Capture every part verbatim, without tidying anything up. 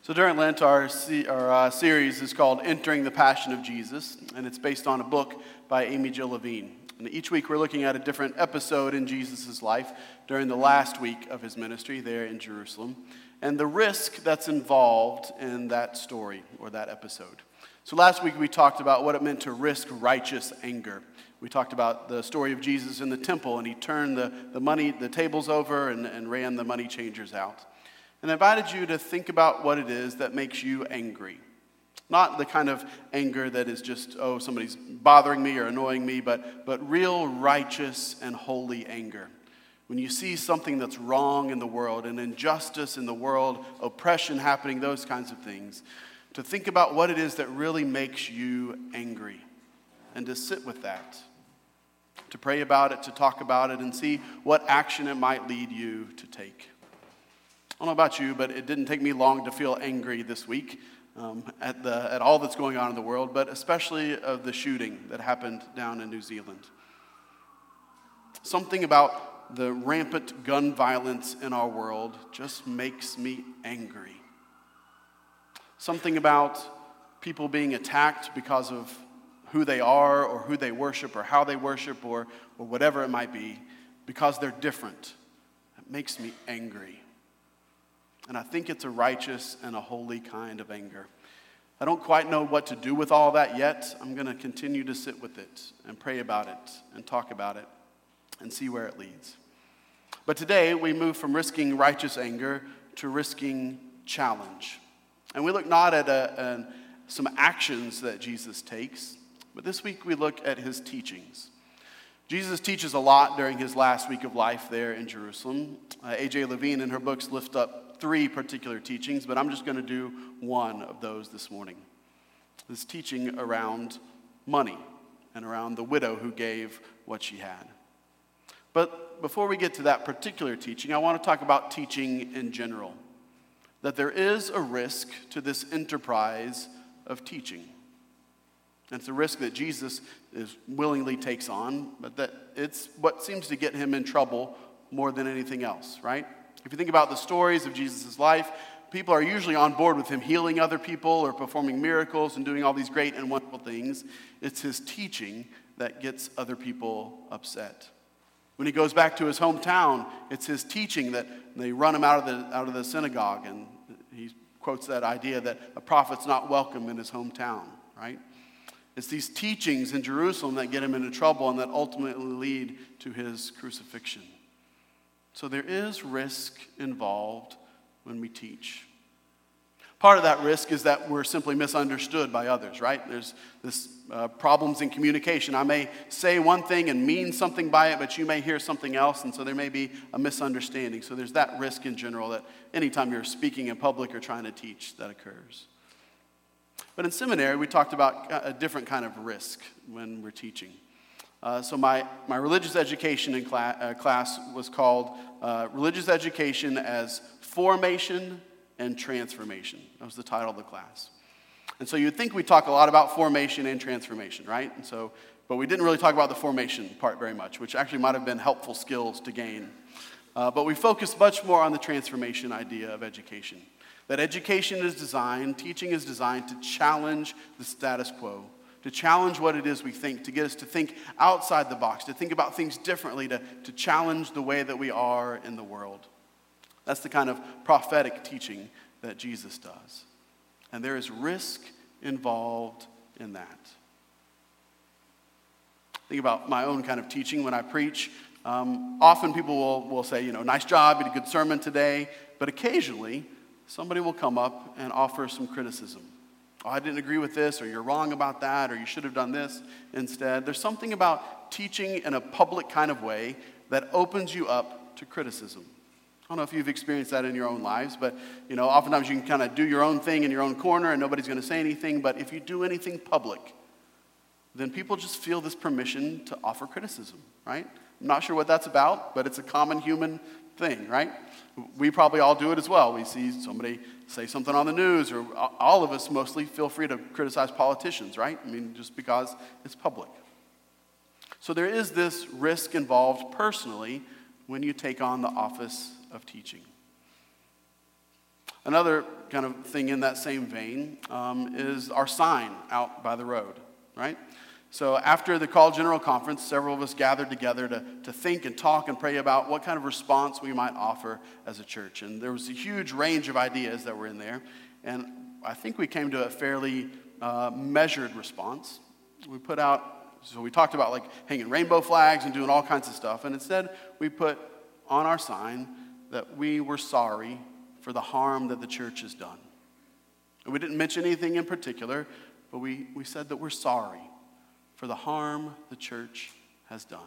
So during Lent, our, se- our uh, series is called Entering the Passion of Jesus, and it's based on a book by Amy Jill Levine. And each week we're looking at a different episode in Jesus' life during the last week of his ministry there in Jerusalem, and the risk that's involved in that story or that episode. So last week we talked about what it meant to risk righteous anger. We talked about the story of Jesus in the temple, and he turned the, the money, the tables over and, and ran the money changers out. And I invited you to think about what it is that makes you angry. Not the kind of anger that is just, oh, somebody's bothering me or annoying me, but, but real righteous and holy anger. When you see something that's wrong in the world, an injustice in the world, oppression happening, those kinds of things, to think about what it is that really makes you angry and to sit with that, to pray about it, to talk about it, and see what action it might lead you to take. I don't know about you, but it didn't take me long to feel angry this week um, at the at all that's going on in the world, but especially of the shooting that happened down in New Zealand. Something about the rampant gun violence in our world just makes me angry. Something about people being attacked because of who they are or who they worship or how they worship or, or whatever it might be, because they're different. It makes me angry. And I think it's a righteous and a holy kind of anger. I don't quite know what to do with all that yet. I'm going to continue to sit with it and pray about it and talk about it and see where it leads. But today we move from risking righteous anger to risking challenge. And we look not at a, a, some actions that Jesus takes, but this week we look at his teachings. Jesus teaches a lot during his last week of life there in Jerusalem. Uh, A J Levine in her books lift up three particular teachings, but I'm just going to do one of those this morning. This teaching around money and around the widow who gave what she had. But before we get to that particular teaching, I want to talk about teaching in general. That there is a risk to this enterprise of teaching. And it's a risk that Jesus is willingly takes on, but that it's what seems to get him in trouble more than anything else, right? If you think about the stories of Jesus' life, people are usually on board with him healing other people or performing miracles and doing all these great and wonderful things. It's his teaching that gets other people upset. When he goes back to his hometown, it's his teaching that they run him out of the out of the synagogue, and he quotes that idea that a prophet's not welcome in his hometown, right? It's these teachings in Jerusalem that get him into trouble and that ultimately lead to his crucifixion. So there is risk involved when we teach. Part of that risk is that we're simply misunderstood by others, right? There's this uh, problems in communication. I may say one thing and mean something by it, but you may hear something else, and so there may be a misunderstanding. So there's that risk in general that anytime you're speaking in public or trying to teach, that occurs. But in seminary, we talked about a different kind of risk when we're teaching. Uh, so my, my religious education in cla- uh, class was called uh, Religious Education as Formation and Transformation. That was the title of the class. And so you'd think we talk a lot about formation and transformation, right? And so, but we didn't really talk about the formation part very much, which actually might have been helpful skills to gain. Uh, but we focused much more on the transformation idea of education. That education is designed, teaching is designed to challenge the status quo, to challenge what it is we think, to get us to think outside the box, to think about things differently, to, to challenge the way that we are in the world. That's the kind of prophetic teaching that Jesus does. And there is risk involved in that. Think about my own kind of teaching when I preach. Um, often people will, will say, you know, nice job, you did a good sermon today. But occasionally, somebody will come up and offer some criticism. Oh, I didn't agree with this, or you're wrong about that, or you should have done this instead. There's something about teaching in a public kind of way that opens you up to criticism. I don't know if you've experienced that in your own lives, but you know, oftentimes you can kind of do your own thing in your own corner and nobody's going to say anything, but if you do anything public, then people just feel this permission to offer criticism, right? I'm not sure what that's about, but it's a common human thing, right? We probably all do it as well. We see somebody say something on the news, or all of us mostly feel free to criticize politicians, right? I mean, just because it's public. So there is this risk involved personally when you take on the office of teaching. Another kind of thing in that same vein um, is our sign out by the road, right? So after the Call General Conference, several of us gathered together to, to think and talk and pray about what kind of response we might offer as a church. And there was a huge range of ideas that were in there. And I think we came to a fairly uh, measured response. We put out, so we talked about like hanging rainbow flags and doing all kinds of stuff. And instead, we put on our sign that we were sorry for the harm that the church has done. And we didn't mention anything in particular, but we, we said that we're sorry for the harm the church has done.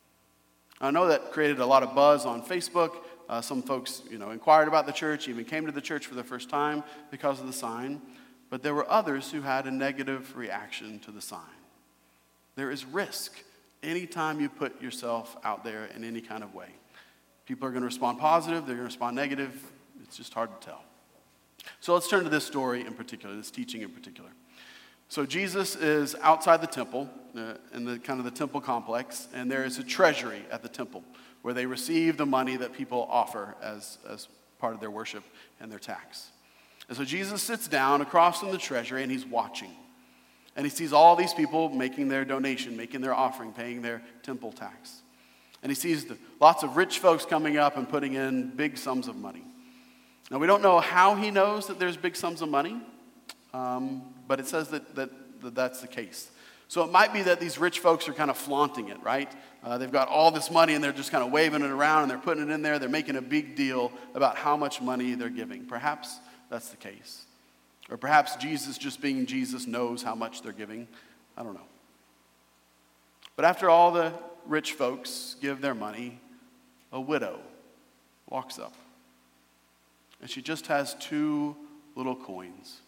I know that created a lot of buzz on Facebook. Uh, some folks, you know, inquired about the church, even came to the church for the first time because of the sign. But there were others who had a negative reaction to the sign. There is risk anytime you put yourself out there in any kind of way. People are going to respond positive, they're going to respond negative. It's just hard to tell. So let's turn to this story in particular, this teaching in particular. So Jesus is outside the temple, uh, in the kind of the temple complex, and there is a treasury at the temple where they receive the money that people offer as, as part of their worship and their tax. And so Jesus sits down across from the treasury and he's watching. And he sees all these people making their donation, making their offering, paying their temple tax. And he sees the, lots of rich folks coming up and putting in big sums of money. Now, we don't know how he knows that there's big sums of money. Um, but it says that, that, that that's the case. So it might be that these rich folks are kind of flaunting it, right? Uh, they've got all this money and they're just kind of waving it around and they're putting it in there. They're making a big deal about how much money they're giving. Perhaps that's the case. Or perhaps Jesus, just being Jesus, knows how much they're giving. I don't know. But after all the rich folks give their money, a widow walks up. And she just has two little coins.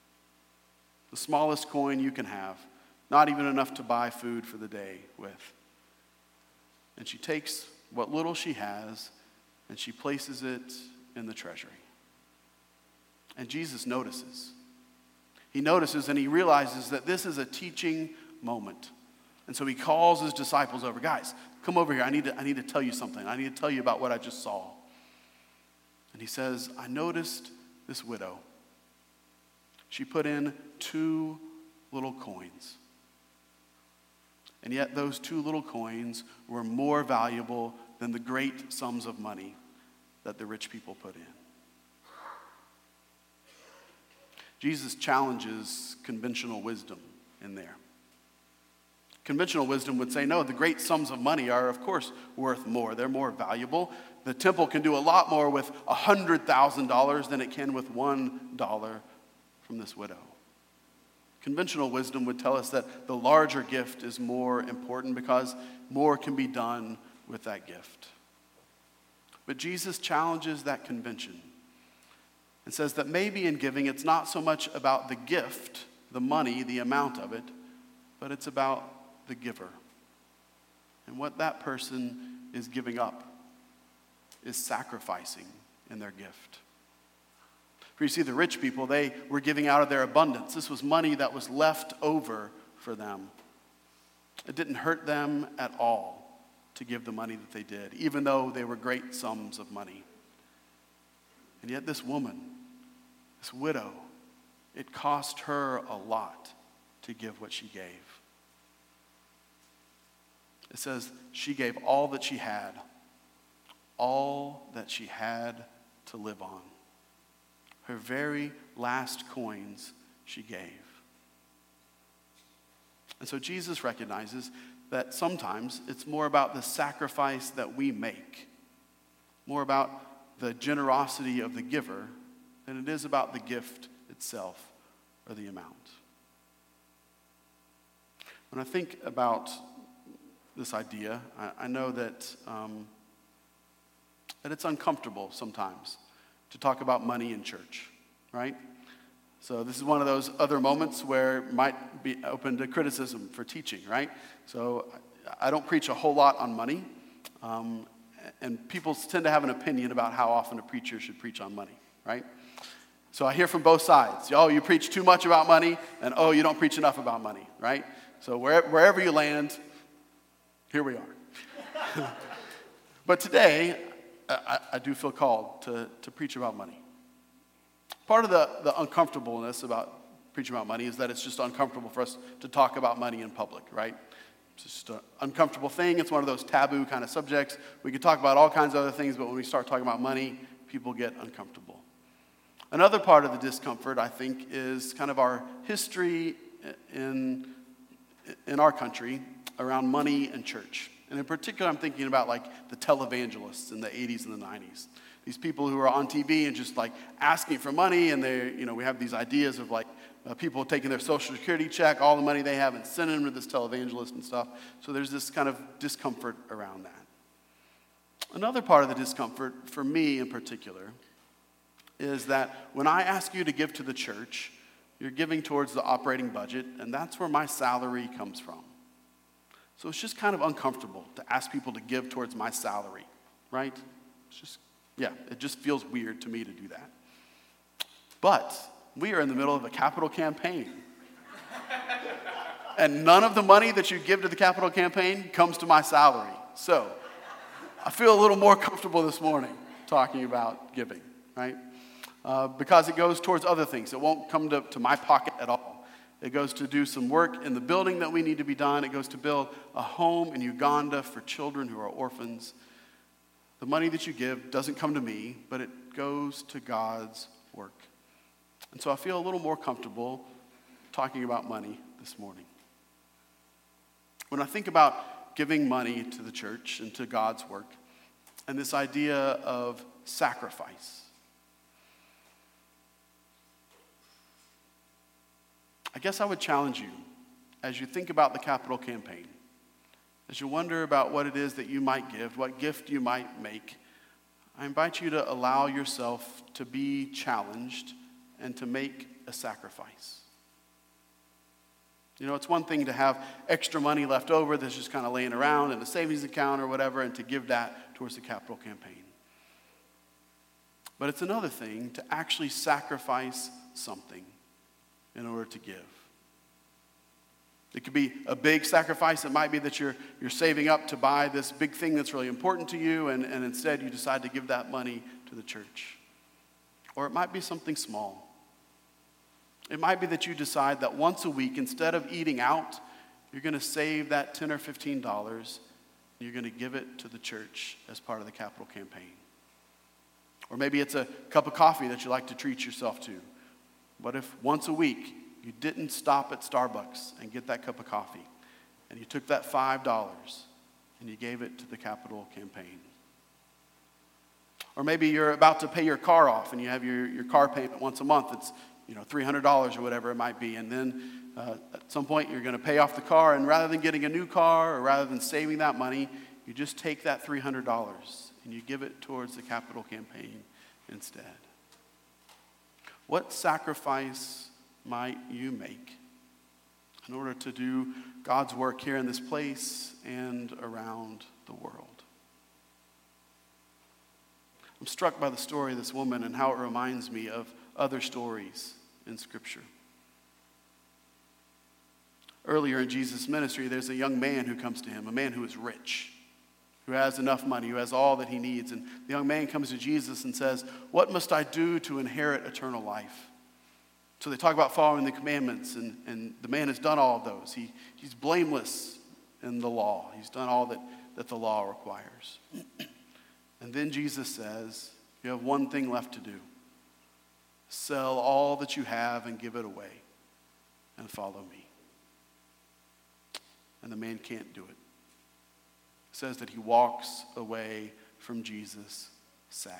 The smallest coin you can have, not even enough to buy food for the day with. And she takes what little she has and she places it in the treasury. And Jesus notices. He notices and he realizes that this is a teaching moment. And so he calls his disciples over. Guys, come over here. I need to, I need to tell you something. I need to tell you about what I just saw. And he says, I noticed this widow. She put in two little coins. And yet those two little coins were more valuable than the great sums of money that the rich people put in. Jesus challenges conventional wisdom in there. Conventional wisdom would say, no, the great sums of money are, of course, worth more. They're more valuable. The temple can do a lot more with one hundred thousand dollars than it can with one dollar from this widow. Conventional wisdom would tell us that the larger gift is more important because more can be done with that gift. But Jesus challenges that convention and says that maybe in giving it's not so much about the gift, the money, the amount of it, but it's about the giver. And what that person is giving up is sacrificing in their gift. For you see, the rich people, they were giving out of their abundance. This was money that was left over for them. It didn't hurt them at all to give the money that they did, even though they were great sums of money. And yet this woman, this widow, it cost her a lot to give what she gave. It says she gave all that she had, all that she had to live on. Her very last coins she gave. And so Jesus recognizes that sometimes it's more about the sacrifice that we make, more about the generosity of the giver than it is about the gift itself or the amount. When I think about this idea, I, I know that, um, that it's uncomfortable sometimes to talk about money in church, right? So this is one of those other moments where it might be open to criticism for teaching, right? So I don't preach a whole lot on money, um, and people tend to have an opinion about how often a preacher should preach on money, right? So I hear from both sides. Oh, you preach too much about money, and oh, you don't preach enough about money, right? So wherever, wherever you land, here we are. But today, I, I do feel called to, to preach about money. part of the, the uncomfortableness about preaching about money is that it's just uncomfortable for us to talk about money in public, right? It's just an uncomfortable thing. It's one of those taboo kind of subjects. We could talk about all kinds of other things, but when we start talking about money, people get uncomfortable. Another part of the discomfort, I think, is kind of our history in, in our country around money and church. And in particular, I'm thinking about like the televangelists in the eighties and the nineties. These people who are on T V and just like asking for money, and they, you know, we have these ideas of like uh, people taking their social security check, all the money they have, and sending them to this televangelist and stuff. So there's this kind of discomfort around that. Another part of the discomfort, for me in particular, is that when I ask you to give to the church, you're giving towards the operating budget, and that's where my salary comes from. So it's just kind of uncomfortable to ask people to give towards my salary, right? It's just, yeah, it just feels weird to me to do that. But we are in the middle of a capital campaign. And none of the money that you give to the capital campaign comes to my salary. So I feel a little more comfortable this morning talking about giving, right? Uh, because it goes towards other things. It won't come to, to my pocket at all. It goes to do some work in the building that we need to be done. It goes to build a home in Uganda for children who are orphans. The money that you give doesn't come to me, but it goes to God's work. And so I feel a little more comfortable talking about money this morning. When I think about giving money to the church and to God's work, and this idea of sacrifice, I guess I would challenge you as you think about the capital campaign, as you wonder about what it is that you might give, what gift you might make. I invite you to allow yourself to be challenged and to make a sacrifice. You know, it's one thing to have extra money left over that's just kind of laying around in a savings account or whatever, and to give that towards the capital campaign. But it's another thing to actually sacrifice something in order to give. It could be a big sacrifice. It might be that you're you're saving up to buy this big thing that's really important to you, and, and instead you decide to give that money to the church. Or it might be something small. It might be that you decide that once a week, instead of eating out, you're going to save that ten or fifteen dollars, and you're going to give it to the church as part of the capital campaign. Or maybe it's a cup of coffee that you like to treat yourself to. What if once a week you didn't stop at Starbucks and get that cup of coffee, and you took that five dollars and you gave it to the capital campaign? Or maybe you're about to pay your car off and you have your, your car payment once a month. It's, you know, three hundred dollars or whatever it might be. And then uh, at some point you're going to pay off the car, and rather than getting a new car or rather than saving that money, you just take that three hundred dollars and you give it towards the capital campaign instead. What sacrifice might you make in order to do God's work here in this place and around the world? I'm struck by the story of this woman and how it reminds me of other stories in Scripture. Earlier in Jesus' ministry, there's a young man who comes to him, a man who is rich, who has enough money, who has all that he needs. And the young man comes to Jesus and says, "What must I do to inherit eternal life?" So they talk about following the commandments, and, and the man has done all of those. He, he's blameless in the law. He's done all that, that the law requires. And then Jesus says, you have one thing left to do. Sell all that you have and give it away and follow me. And the man can't do it. It says that he walks away from Jesus sad.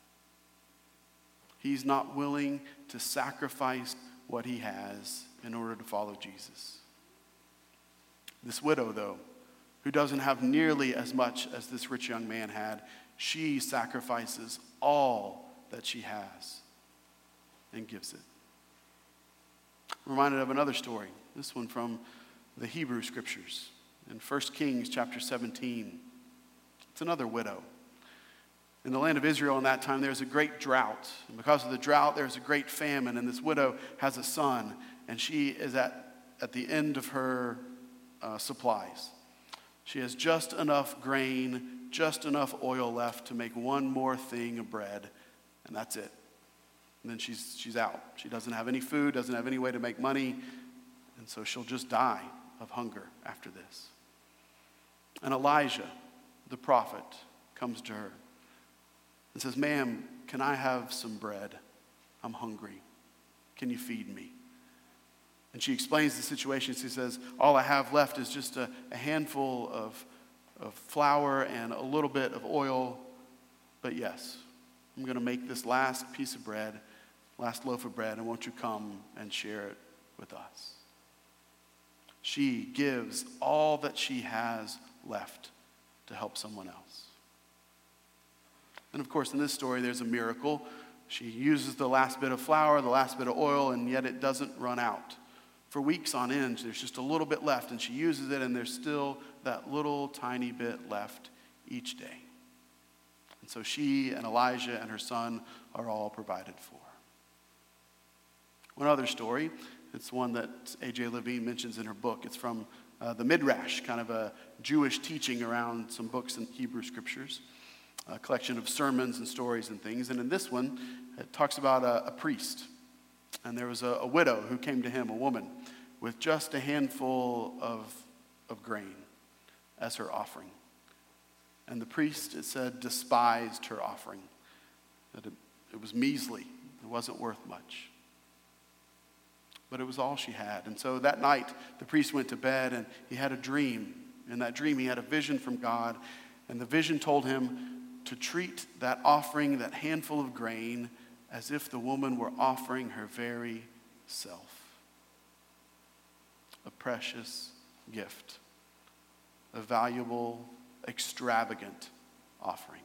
He's not willing to sacrifice what he has in order to follow Jesus. This widow, though, who doesn't have nearly as much as this rich young man had, she sacrifices all that she has and gives it. I'm reminded of another story, this one from the Hebrew Scriptures. In First Kings chapter seventeen, it's another widow. In the land of Israel in that time, there's a great drought. And because of the drought, there's a great famine. And this widow has a son, and she is at, at the end of her uh, supplies. She has just enough grain, just enough oil left to make one more thing of bread, and that's it. And then she's, she's out. She doesn't have any food, doesn't have any way to make money, and so she'll just die of hunger after this. And Elijah, the prophet, comes to her and says, "Ma'am, can I have some bread? I'm hungry. Can you feed me?" And she explains the situation. She says, "All I have left is just a, a handful of, of flour and a little bit of oil. But yes, I'm going to make this last piece of bread, last loaf of bread, and won't you come and share it with us?" She gives all that she has left to help someone else. And of course, in this story, there's a miracle. She uses the last bit of flour, the last bit of oil, and yet it doesn't run out. For weeks on end, there's just a little bit left, and she uses it, and there's still that little tiny bit left each day. And so she and Elijah and her son are all provided for. One other story, it's one that A J Levine mentions in her book. It's from uh, the Midrash, kind of a Jewish teaching around some books in Hebrew scriptures, a collection of sermons and stories and things. And in this one, it talks about a, a priest. And there was a, a widow who came to him, a woman, with just a handful of, of grain as her offering. And the priest, it said, despised her offering. That it, it was measly. It wasn't worth much. But it was all she had. And so that night, the priest went to bed, and he had a dream. In that dream, he had a vision from God. And the vision told him to treat that offering, that handful of grain, as if the woman were offering her very self. A precious gift. A valuable, extravagant offering.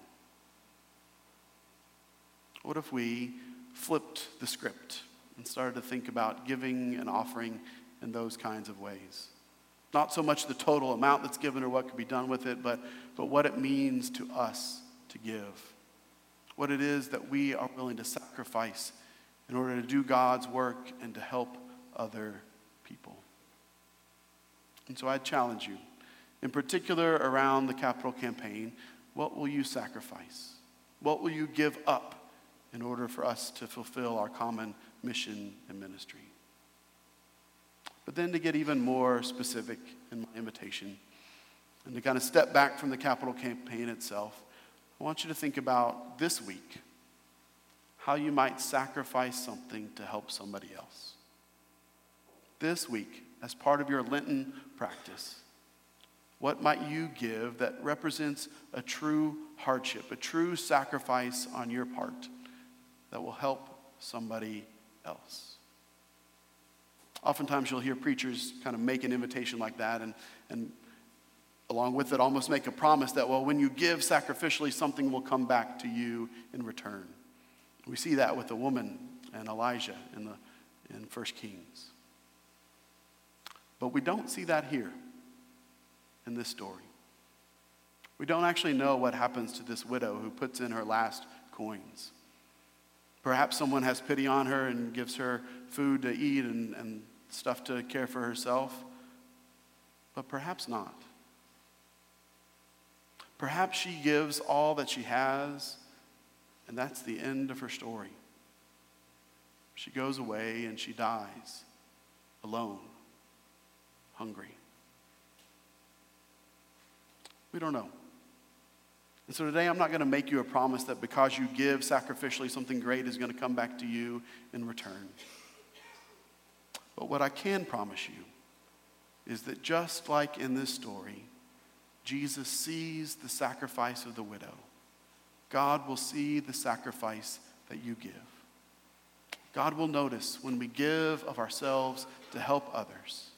What if we flipped the script and started to think about giving and offering in those kinds of ways? Not so much the total amount that's given or what could be done with it, but, but what it means to us to give. What it is that we are willing to sacrifice in order to do God's work and to help other people. And so I challenge you, in particular around the capital campaign, what will you sacrifice? What will you give up in order for us to fulfill our common mission and ministry? But then to get even more specific in my invitation and to kind of step back from the capital campaign itself, I want you to think about this week how you might sacrifice something to help somebody else. This week, as part of your Lenten practice, what might you give that represents a true hardship, a true sacrifice on your part that will help somebody else? Oftentimes you'll hear preachers kind of make an invitation like that and, and along with it almost make a promise that, well, when you give sacrificially, something will come back to you in return. We see that with the woman and Elijah in, the, in First Kings. But we don't see that here in this story. We don't actually know what happens to this widow who puts in her last coins. Perhaps someone has pity on her and gives her food to eat and, and stuff to care for herself, but perhaps not. Perhaps she gives all that she has, and that's the end of her story. She goes away and she dies alone, hungry. We don't know. And so today I'm not going to make you a promise that because you give sacrificially, something great is going to come back to you in return. But what I can promise you is that just like in this story, Jesus sees the sacrifice of the widow. God will see the sacrifice that you give. God will notice when we give of ourselves to help others.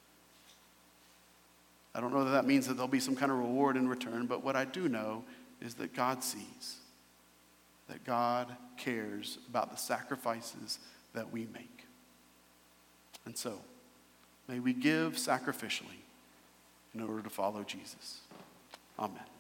I don't know that that means that there'll be some kind of reward in return, but what I do know is that God sees, that God cares about the sacrifices that we make. And so, may we give sacrificially in order to follow Jesus. Amen.